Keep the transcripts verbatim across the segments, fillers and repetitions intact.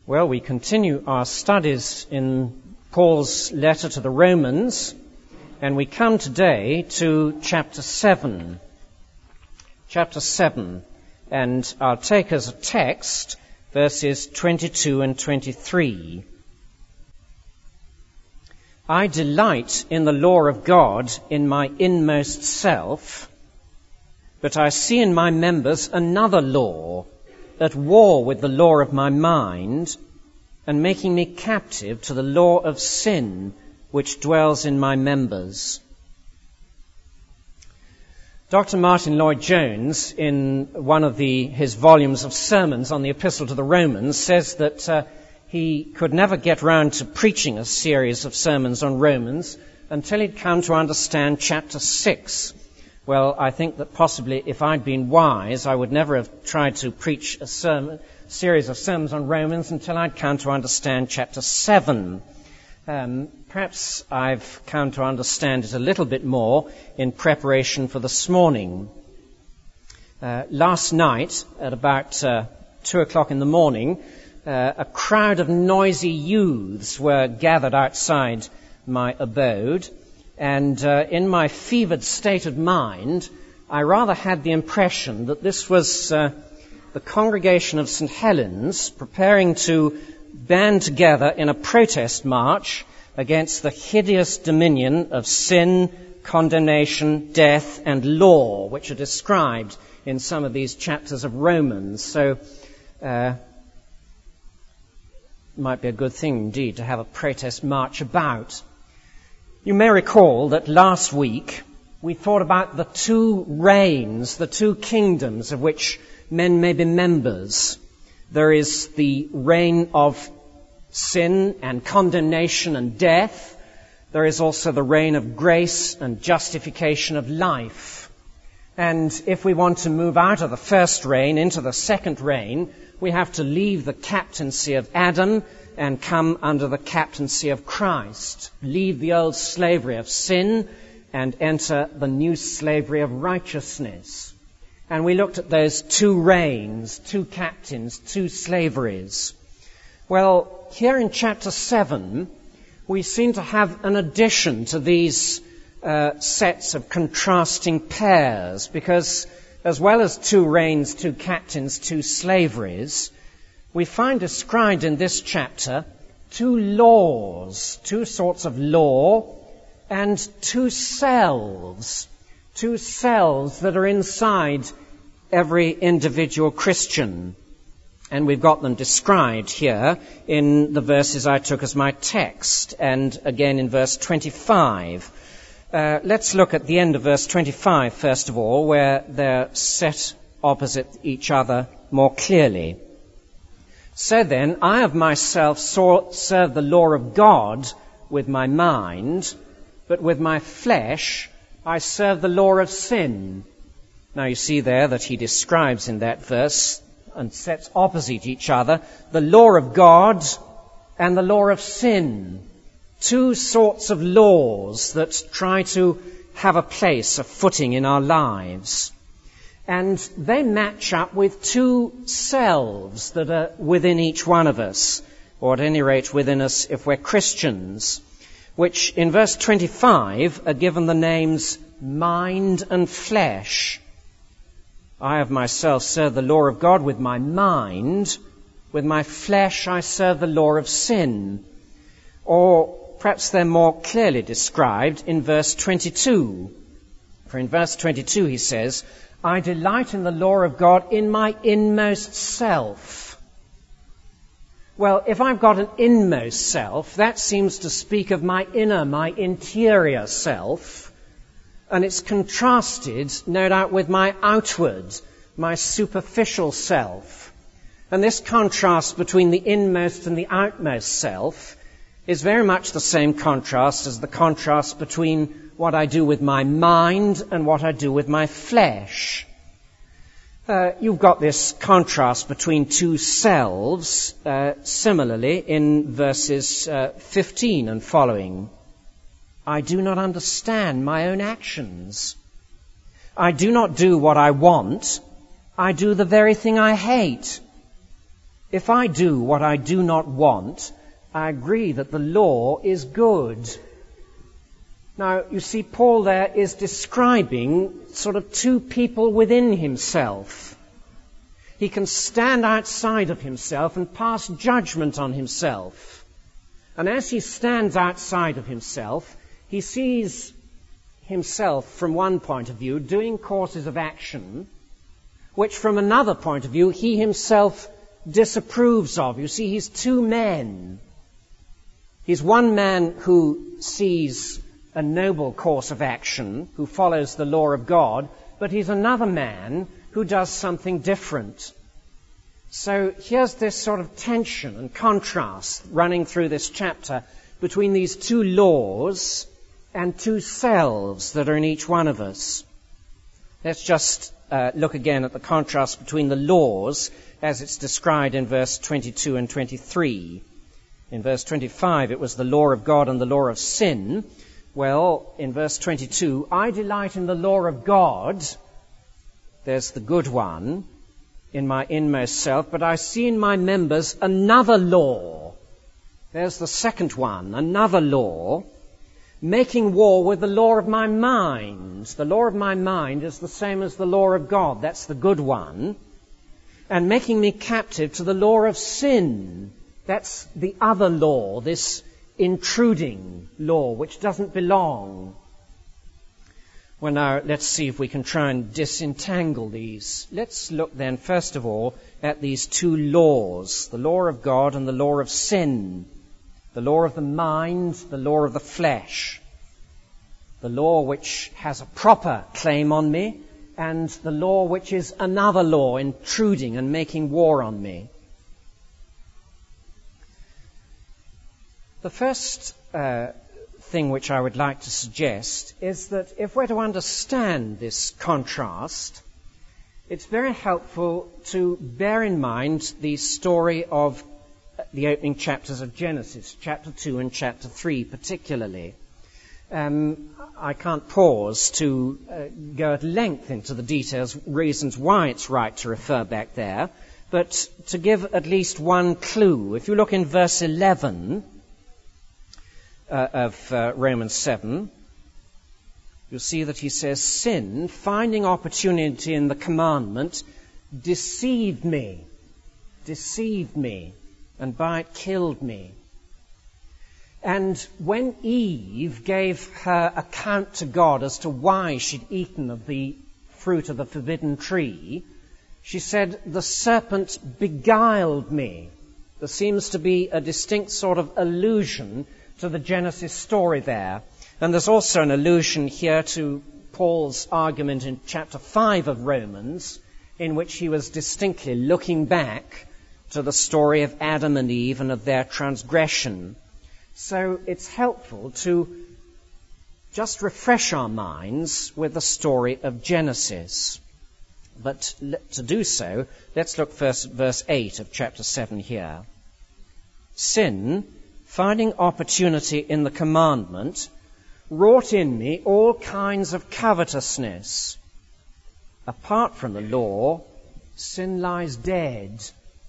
Well, we continue our studies in Paul's letter to the Romans, and we come today to chapter seven. Chapter seven, and I'll take as a text verses twenty-two and twenty-three. I delight in the law of God in my inmost self, but I see in my members another law, at war with the law of my mind, and making me captive to the law of sin which dwells in my members. Doctor Martin Lloyd-Jones, in one of the, his volumes of sermons on the Epistle to the Romans, says that uh, he could never get round to preaching a series of sermons on Romans until he'd come to understand chapter six. Well, I think that possibly if I'd been wise, I would never have tried to preach a sermon, series of sermons on Romans until I'd come to understand chapter seven. Um, perhaps I've come to understand it a little bit more in preparation for this morning. Uh, last night, at about uh, two o'clock in the morning, uh, a crowd of noisy youths were gathered outside my abode. And uh, in my fevered state of mind, I rather had the impression that this was uh, the congregation of Saint Helens preparing to band together in a protest march against the hideous dominion of sin, condemnation, death, and law, which are described in some of these chapters of Romans. So uh, it might be a good thing indeed to have a protest march about. You may recall that last week we thought about the two reigns, the two kingdoms of which men may be members. There is the reign of sin and condemnation and death. There is also the reign of grace and justification of life. And if we want to move out of the first reign into the second reign, we have to leave the captaincy of Adam and come under the captaincy of Christ. Leave the old slavery of sin and enter the new slavery of righteousness. And we looked at those two reigns, two captains, two slaveries. Well, here in chapter seven, we seem to have an addition to these uh, sets of contrasting pairs, because as well as two reigns, two captains, two slaveries, we find described in this chapter two laws, two sorts of law, and two selves, two selves that are inside every individual Christian. And we've got them described here in the verses I took as my text, and again in verse twenty-five. Uh, let's look at the end of verse twenty-five, first of all, where they're set opposite each other more clearly. So then, I of myself saw, serve the law of God with my mind, but with my flesh I serve the law of sin. Now you see there that he describes in that verse and sets opposite each other the law of God and the law of sin. Two sorts of laws that try to have a place, a footing in our lives. And they match up with two selves that are within each one of us, or at any rate within us if we're Christians, which in verse twenty-five are given the names mind and flesh. I of myself serve the law of God with my mind. With my flesh I serve the law of sin. Or perhaps they're more clearly described in verse twenty-two. For in verse twenty-two he says, I delight in the law of God in my inmost self. Well, if I've got an inmost self, that seems to speak of my inner, my interior self. And it's contrasted, no doubt, with my outward, my superficial self. And this contrast between the inmost and the outmost self is very much the same contrast as the contrast between what I do with my mind and what I do with my flesh. Uh, you've got this contrast between two selves, uh, similarly in verses uh, fifteen and following. I do not understand my own actions. I do not do what I want. I do the very thing I hate. If I do what I do not want, I agree that the law is good. Now, you see, Paul there is describing sort of two people within himself. He can stand outside of himself and pass judgment on himself. And as he stands outside of himself, he sees himself from one point of view doing courses of action which from another point of view he himself disapproves of. You see, he's two men. He's one man who sees a noble course of action, who follows the law of God, but he's another man who does something different. So here's this sort of tension and contrast running through this chapter between these two laws and two selves that are in each one of us. Let's just uh, look again at the contrast between the laws as it's described in verse twenty-two and twenty-three. In verse twenty-five, it was the law of God and the law of sin. Well, in verse twenty-two, I delight in the law of God. There's the good one in my inmost self, but I see in my members another law. There's the second one, another law, making war with the law of my mind. The law of my mind is the same as the law of God. That's the good one. And making me captive to the law of sin. That's the other law, this intruding law, which doesn't belong. Well, now, let's see if we can try and disentangle these. Let's look then, first of all, at these two laws, the law of God and the law of sin. The law of the mind, the law of the flesh. The law which has a proper claim on me, and the law which is another law, intruding and making war on me. The first uh, thing which I would like to suggest is that if we're to understand this contrast, it's very helpful to bear in mind the story of the opening chapters of Genesis, chapter two and chapter three particularly. Um, I can't pause to uh, go at length into the details, reasons why it's right to refer back there, but to give at least one clue. If you look in verse eleven uh, of uh, Romans seven, you'll see that he says, sin, finding opportunity in the commandment, deceived me, deceived me, and by it killed me. And when Eve gave her account to God as to why she'd eaten of the fruit of the forbidden tree, she said, the serpent beguiled me. There seems to be a distinct sort of allusion to the Genesis story there. And there's also an allusion here to Paul's argument in chapter five of Romans, in which he was distinctly looking back to the story of Adam and Eve and of their transgression. So it's helpful to just refresh our minds with the story of Genesis. But to do so, let's look first at verse eight of chapter seven here. Sin, finding opportunity in the commandment, wrought in me all kinds of covetousness. Apart from the law, sin lies dead.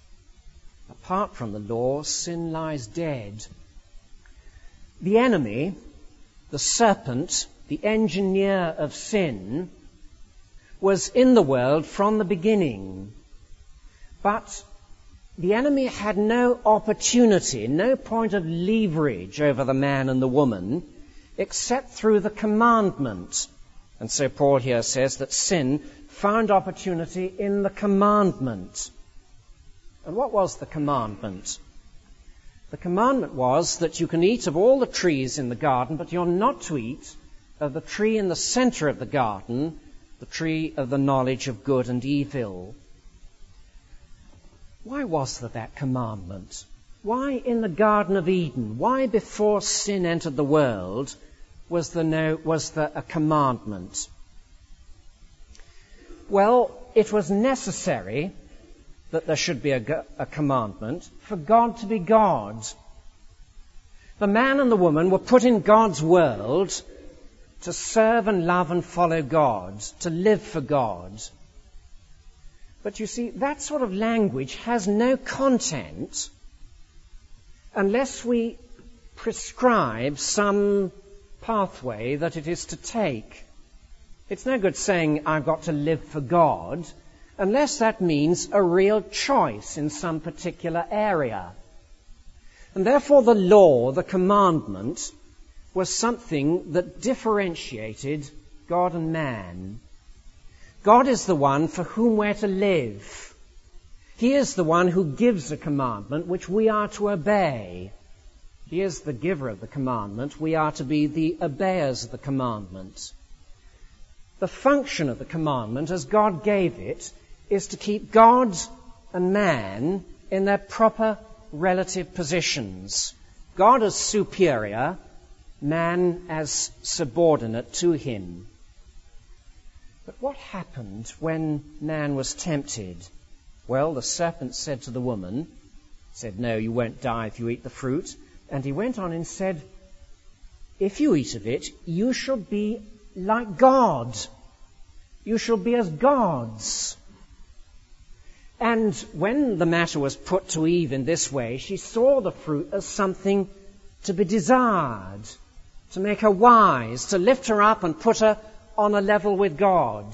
Apart from the law, sin lies dead. The enemy, the serpent, the engineer of sin, was in the world from the beginning. But the enemy had no opportunity, no point of leverage over the man and the woman, except through the commandment. And so Paul here says that sin found opportunity in the commandment. And what was the commandment? The commandment was that you can eat of all the trees in the garden, but you're not to eat of the tree in the center of the garden, the tree of the knowledge of good and evil. Why was there that commandment? Why in the Garden of Eden? Why before sin entered the world was there no, was there a commandment? Well, it was necessary that there should be a, a commandment for God to be God. The man and the woman were put in God's world to serve and love and follow God, to live for God. But you see, that sort of language has no content unless we prescribe some pathway that it is to take. It's no good saying, I've got to live for God, unless that means a real choice in some particular area. And therefore the law, the commandment, was something that differentiated God and man. God is the one for whom we're to live. He is the one who gives a commandment which we are to obey. He is the giver of the commandment. We are to be the obeyers of the commandment. The function of the commandment, as God gave it, is to keep God and man in their proper relative positions. God as superior, man as subordinate to him. But what happened when man was tempted? Well, the serpent said to the woman, said, no, you won't die if you eat the fruit. And he went on and said, if you eat of it, you shall be like God. You shall be as gods. And when the matter was put to Eve in this way, she saw the fruit as something to be desired, to make her wise, to lift her up and put her on a level with God.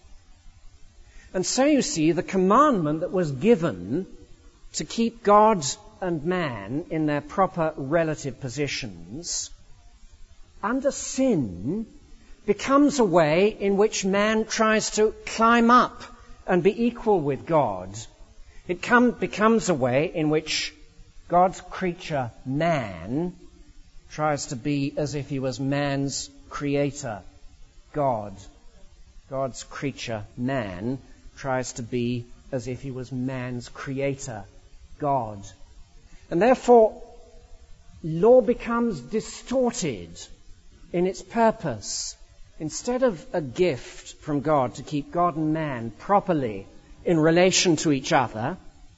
And so you see, the commandment that was given to keep God and man in their proper relative positions, under sin, becomes a way in which man tries to climb up and be equal with God. It come, becomes a way in which God's creature, man, tries to be as if he was man's creator, God. God's creature, man, tries to be as if he was man's creator, God. And therefore, law becomes distorted in its purpose. Instead of a gift from God to keep God and man properly in relation to each other,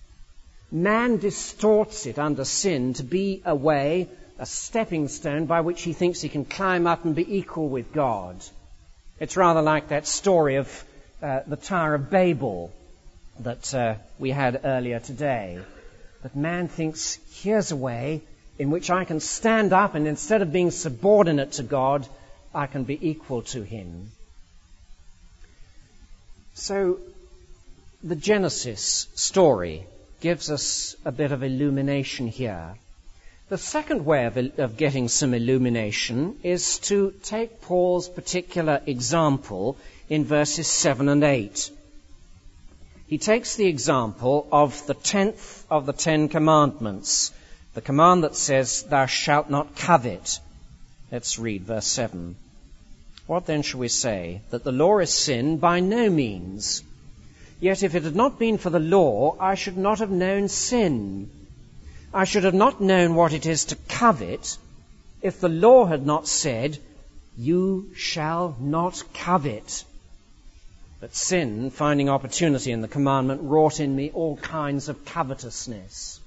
man distorts it under sin to be a way, a stepping stone by which he thinks he can climb up and be equal with God. It's rather like that story of uh, the Tower of Babel that uh, we had earlier today. That man thinks, here's a way in which I can stand up and instead of being subordinate to God, I can be equal to him. So the Genesis story gives us a bit of illumination here. The second way of, of getting some illumination is to take Paul's particular example in verses seven and eight. He takes the example of the tenth of the Ten Commandments, the command that says, thou shalt not covet. Let's read verse seven. What then shall we say? That the law is sin? By no means. Yet if it had not been for the law, I should not have known sin. I should have not known what it is to covet if the law had not said, you shall not covet. But sin, finding opportunity in the commandment, wrought in me all kinds of covetousness.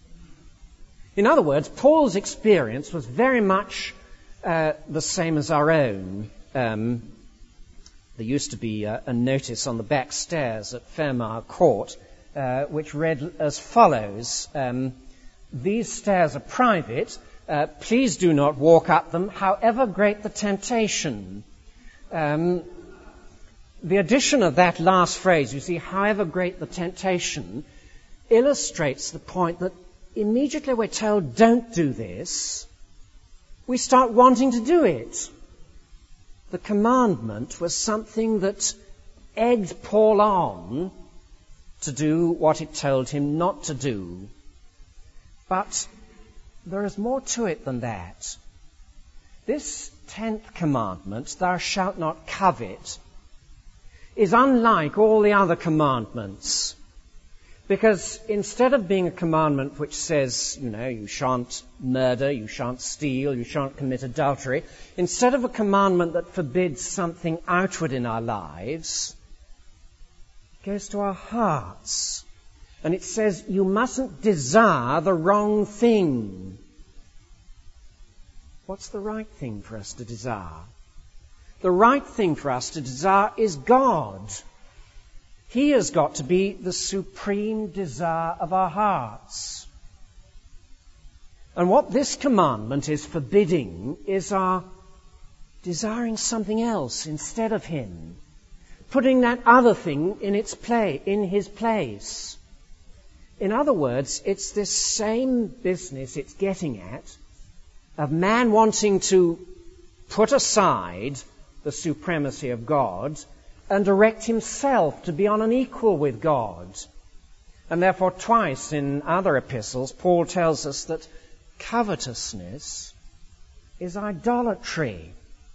In other words, Paul's experience was very much uh, the same as our own. Um, there used to be a, a notice on the back stairs at Fairmar Court uh, which read as follows. Um, These stairs are private. Uh, please do not walk up them, however great the temptation. Um, the addition of that last phrase, you see, however great the temptation, illustrates the point that immediately we're told, don't do this, we start wanting to do it. The commandment was something that egged Paul on to do what it told him not to do. But there is more to it than that. This tenth commandment, thou shalt not covet, is unlike all the other commandments. Because instead of being a commandment which says, you know, you shan't murder, you shan't steal, you shan't commit adultery, instead of a commandment that forbids something outward in our lives, it goes to our hearts. And it says, you mustn't desire the wrong thing. What's the right thing for us to desire? The right thing for us to desire is God. He has got to be the supreme desire of our hearts. And what this commandment is forbidding is our desiring something else instead of Him, putting that other thing in its place, in His place. In other words, it's this same business it's getting at of man wanting to put aside the supremacy of God and direct himself to be on an equal with God. And therefore twice in other epistles, Paul tells us that covetousness is idolatry.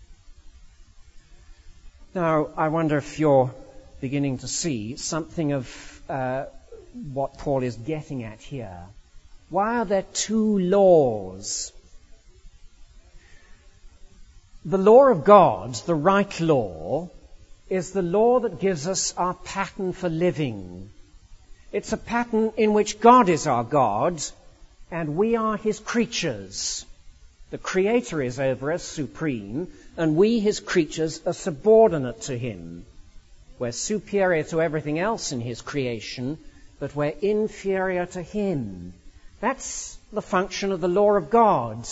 Now, I wonder if you're beginning to see something of uh, what Paul is getting at here. Why are there two laws? The law of God, the right law, is the law that gives us our pattern for living. It's a pattern in which God is our God and we are His creatures. The Creator is over us, supreme, and we, His creatures, are subordinate to Him. We're superior to everything else in His creation, but we're inferior to Him. That's the function of the law of God.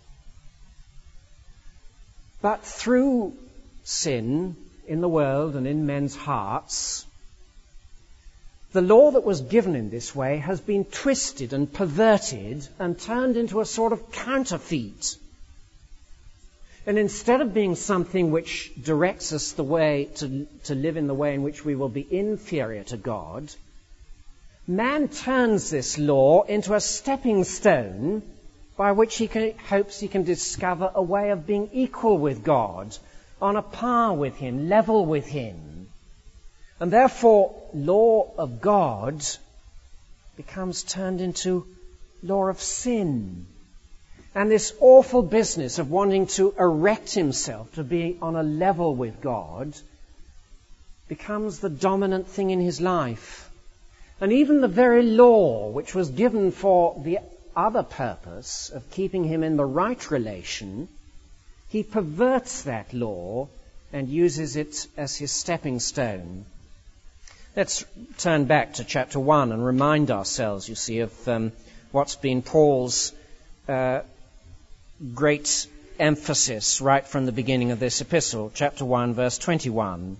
But through sin in the world and in men's hearts, the law that was given in this way has been twisted and perverted and turned into a sort of counterfeit. And instead of being something which directs us the way to, to live in the way in which we will be inferior to God, man turns this law into a stepping stone by which he can, hopes he can discover a way of being equal with God, on a par with Him, level with Him. And therefore, law of God becomes turned into law of sin. And this awful business of wanting to erect himself to be on a level with God becomes the dominant thing in his life. And even the very law which was given for the other purpose of keeping him in the right relation, he perverts that law and uses it as his stepping stone. Let's turn back to chapter one and remind ourselves, you see, of um, what's been Paul's uh, great emphasis right from the beginning of this epistle. Chapter one, verse twenty-one.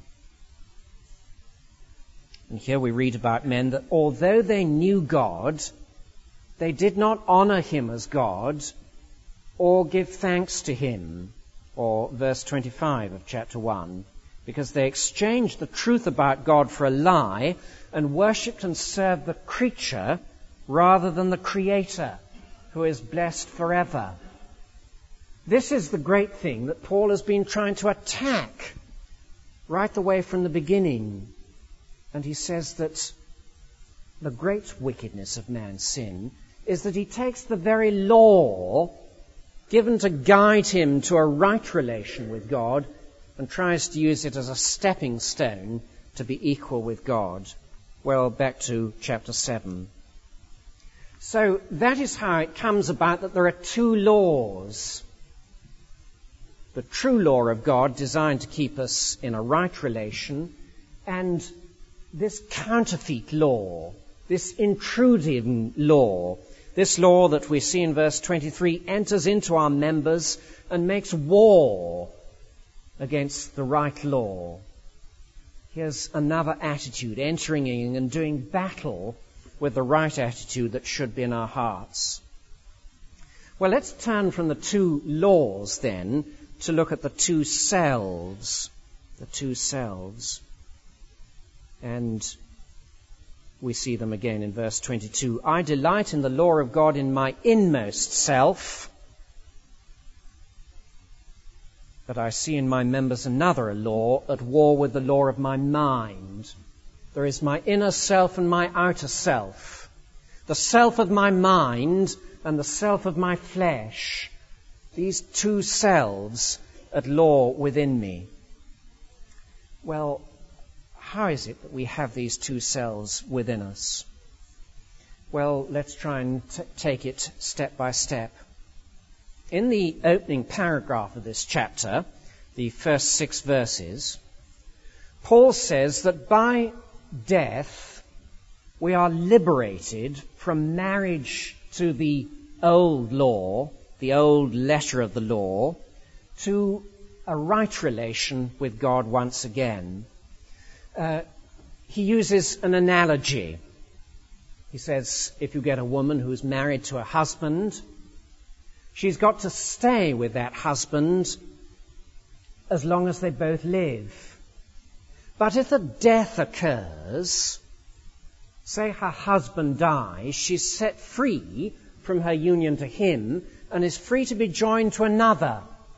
And here we read about men that although they knew God, they did not honor Him as God or give thanks to Him. Or verse twenty-five of chapter one. Because they exchanged the truth about God for a lie and worshipped and served the creature rather than the Creator, who is blessed forever. This is the great thing that Paul has been trying to attack right the way from the beginning. And he says that the great wickedness of man's sin is that he takes the very law given to guide him to a right relation with God and tries to use it as a stepping stone to be equal with God. Well, back to chapter seven. So that is how it comes about that there are two laws. The true law of God designed to keep us in a right relation, and this counterfeit law, this intruding law, this law that we see in verse twenty-three enters into our members and makes war against the right law. Here's another attitude entering in and doing battle with the right attitude that should be in our hearts. Well, let's turn from the two laws then to look at the two selves. The two selves. And we see them again in verse twenty-two. I delight in the law of God in my inmost self, but I see in my members another law at war with the law of my mind. There is my inner self and my outer self. The self of my mind and the self of my flesh. These two selves at law within me. Well, how is it that we have these two selves within us? Well, let's try and t- take it step by step. In the opening paragraph of this chapter, the first six verses, Paul says that by death, we are liberated from marriage to the old law, the old letter of the law, to a right relation with God once again. Uh, he uses an analogy. He says, if you get a woman who's married to a husband, she's got to stay with that husband as long as they both live. But if a death occurs, say her husband dies, she's set free from her union to him and is free to be joined to another.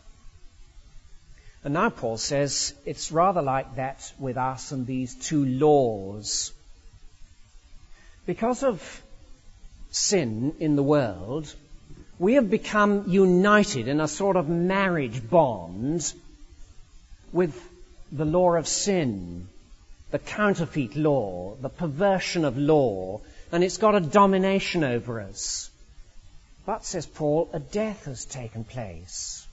And now Paul says it's rather like that with us and these two laws. Because of sin in the world, we have become united in a sort of marriage bond with the law of sin, the counterfeit law, the perversion of law, and it's got a domination over us. But, says Paul, a death has taken place.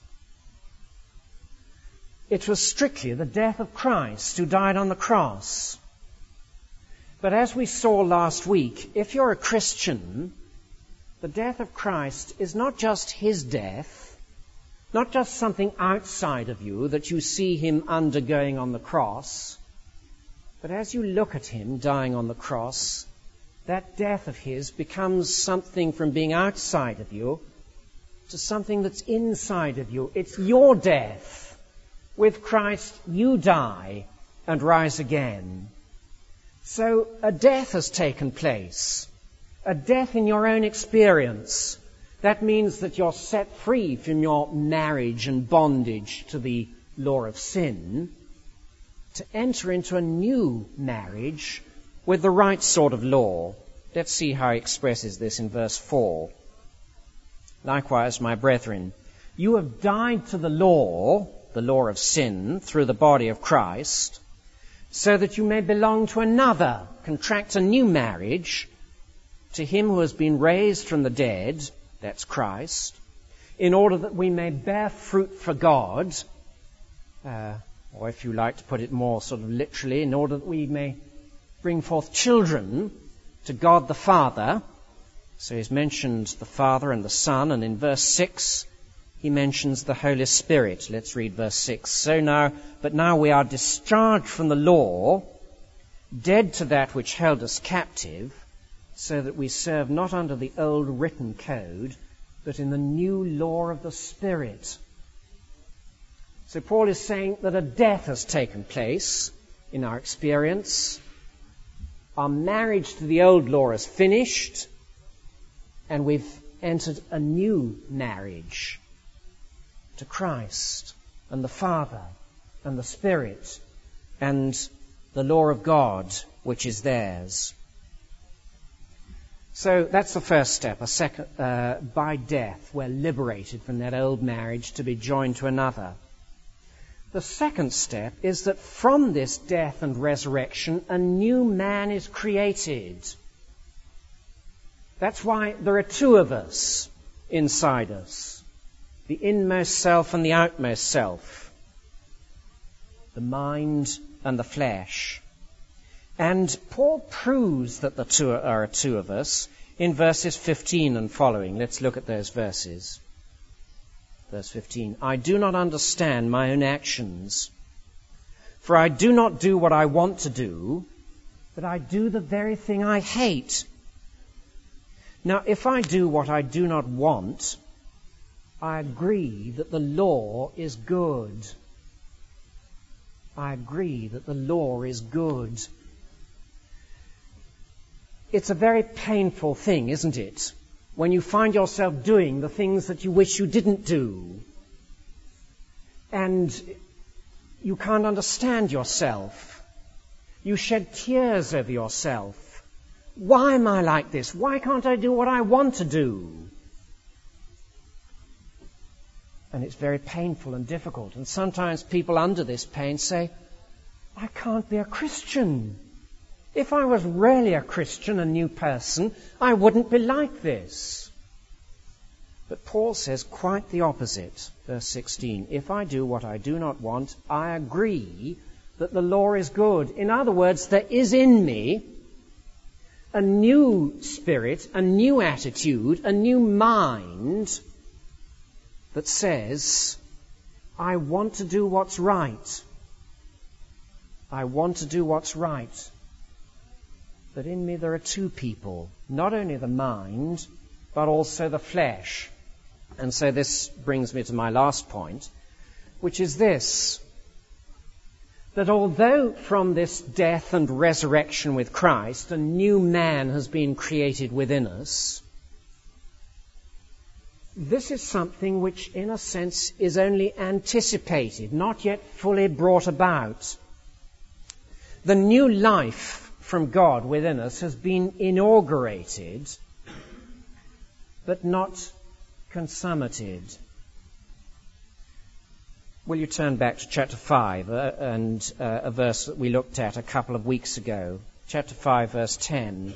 It was strictly the death of Christ who died on the cross. But as we saw last week, if you're a Christian, the death of Christ is not just his death, not just something outside of you that you see him undergoing on the cross, but as you look at him dying on the cross, that death of his becomes something from being outside of you to something that's inside of you. It's your death. With Christ, you die and rise again. So a death has taken place, a death in your own experience. That means that you're set free from your marriage and bondage to the law of sin to enter into a new marriage with the right sort of law. Let's see how he expresses this in verse four. Likewise, my brethren, you have died to the law, the law of sin, through the body of Christ, so that you may belong to another, contract a new marriage, to him who has been raised from the dead, that's Christ, in order that we may bear fruit for God, uh, or if you like to put it more sort of literally, in order that we may bring forth children to God the Father. So he's mentioned the Father and the Son, and in verse six he mentions the Holy Spirit. Let's read verse six. So now, but now we are discharged from the law, dead to that which held us captive, so that we serve not under the old written code, but in the new law of the Spirit. So Paul is saying that a death has taken place in our experience. Our marriage to the old law is finished, and we've entered a new marriage to Christ and the Father and the Spirit and the law of God, which is theirs. So that's the first step. A second, uh, by death, we're liberated from that old marriage to be joined to another. The second step is that from this death and resurrection, a new man is created. That's why there are two of us inside us. The inmost self and the outmost self. The mind and the flesh. And Paul proves that the two are two of us in verses fifteen and following. Let's look at those verses. Verse fifteen. I do not understand my own actions, for I do not do what I want to do, but I do the very thing I hate. Now, if I do what I do not want, I agree that the law is good. I agree that the law is good. It's a very painful thing, isn't it? When you find yourself doing the things that you wish you didn't do. And you can't understand yourself. You shed tears over yourself. Why am I like this? Why can't I do what I want to do? And it's very painful and difficult. And sometimes people under this pain say, I can't be a Christian. If I was really a Christian, a new person, I wouldn't be like this. But Paul says quite the opposite. Verse sixteen, if I do what I do not want, I agree that the law is good. In other words, there is in me a new spirit, a new attitude, a new mind that says, I want to do what's right. I want to do what's right. But in me there are two people, not only the mind, but also the flesh. And so this brings me to my last point, which is this, that although from this death and resurrection with Christ, a new man has been created within us, this is something which, in a sense, is only anticipated, not yet fully brought about. The new life from God within us has been inaugurated, but not consummated. Will you turn back to chapter five uh, and uh, a verse that we looked at a couple of weeks ago? Chapter five, verse ten.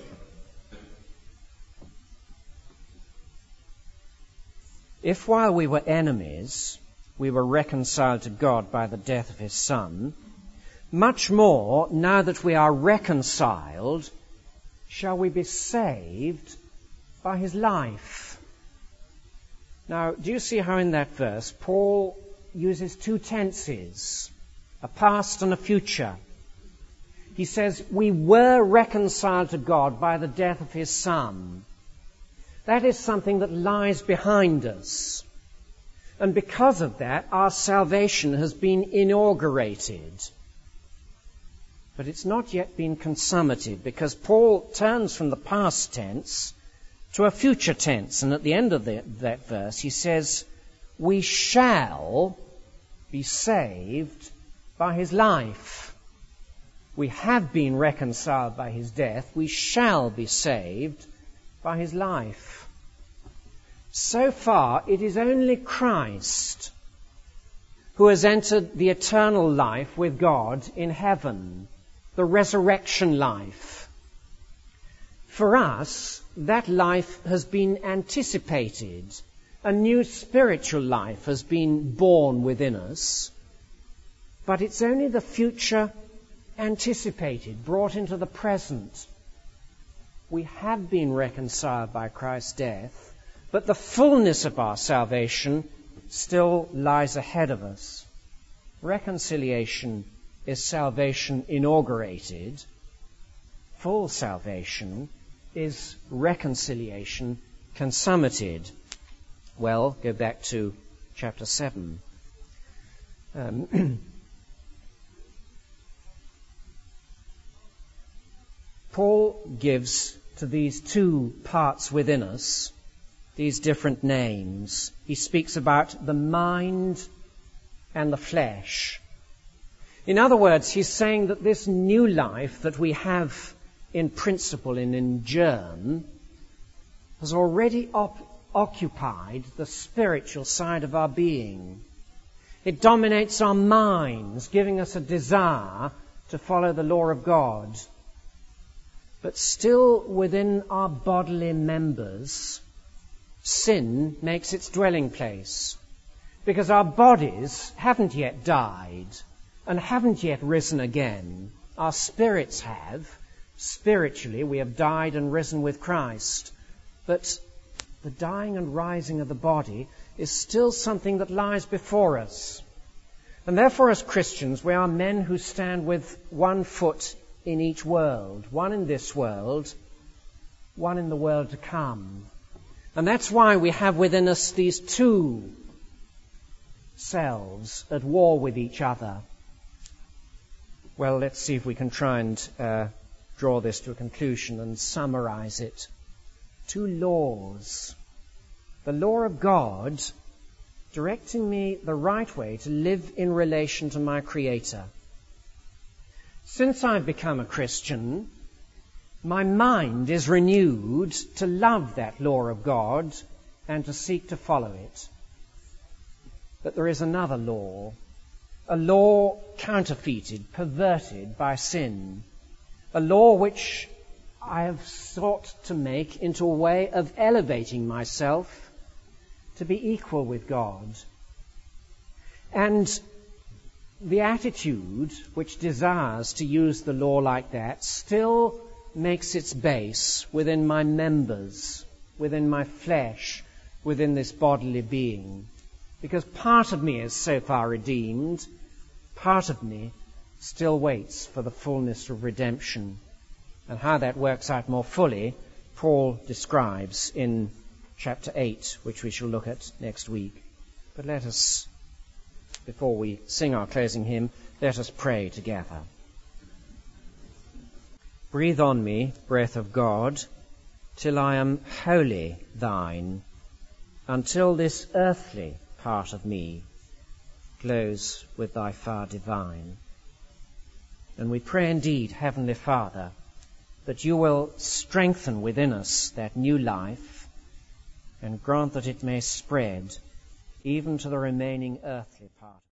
If while we were enemies, we were reconciled to God by the death of his Son, much more, now that we are reconciled, shall we be saved by his life. Now, do you see how in that verse Paul uses two tenses, a past and a future? He says, we were reconciled to God by the death of his Son. That is something that lies behind us. And because of that, our salvation has been inaugurated. But it's not yet been consummated, because Paul turns from the past tense to a future tense. And at the end of the, that verse, he says, we shall be saved by his life. We have been reconciled by his death. We shall be saved by his life. So far, it is only Christ who has entered the eternal life with God in heaven, the resurrection life. For us, that life has been anticipated. A new spiritual life has been born within us, but it's only the future anticipated, brought into the present. We have been reconciled by Christ's death, but the fullness of our salvation still lies ahead of us. Reconciliation is salvation inaugurated. Full salvation is reconciliation consummated. Well, go back to chapter seven. Um, Paul gives to these two parts within us these different names. He speaks about the mind and the flesh. In other words, he's saying that this new life that we have in principle and in germ has already op- occupied the spiritual side of our being. It dominates our minds, giving us a desire to follow the law of God. But still within our bodily members, sin makes its dwelling place, because our bodies haven't yet died and haven't yet risen again. Our spirits have. Spiritually, we have died and risen with Christ. But the dying and rising of the body is still something that lies before us. And therefore, as Christians, we are men who stand with one foot in each world, one in this world, one in the world to come. And that's why we have within us these two selves at war with each other. Well, let's see if we can try and uh, draw this to a conclusion and summarize it. Two laws. The law of God directing me the right way to live in relation to my Creator. Since I've become a Christian, my mind is renewed to love that law of God and to seek to follow it. But there is another law, a law counterfeited, perverted by sin, a law which I have sought to make into a way of elevating myself to be equal with God. And the attitude which desires to use the law like that still makes its base within my members, within my flesh, within this bodily being. Because part of me is so far redeemed, part of me still waits for the fullness of redemption. And how that works out more fully, Paul describes in chapter eight, which we shall look at next week. But let us, before we sing our closing hymn, let us pray together. Breathe on me, breath of God, till I am wholly thine, until this earthly part of me glows with thy fire divine. And we pray indeed, Heavenly Father, that you will strengthen within us that new life and grant that it may spread even to the remaining earthly part.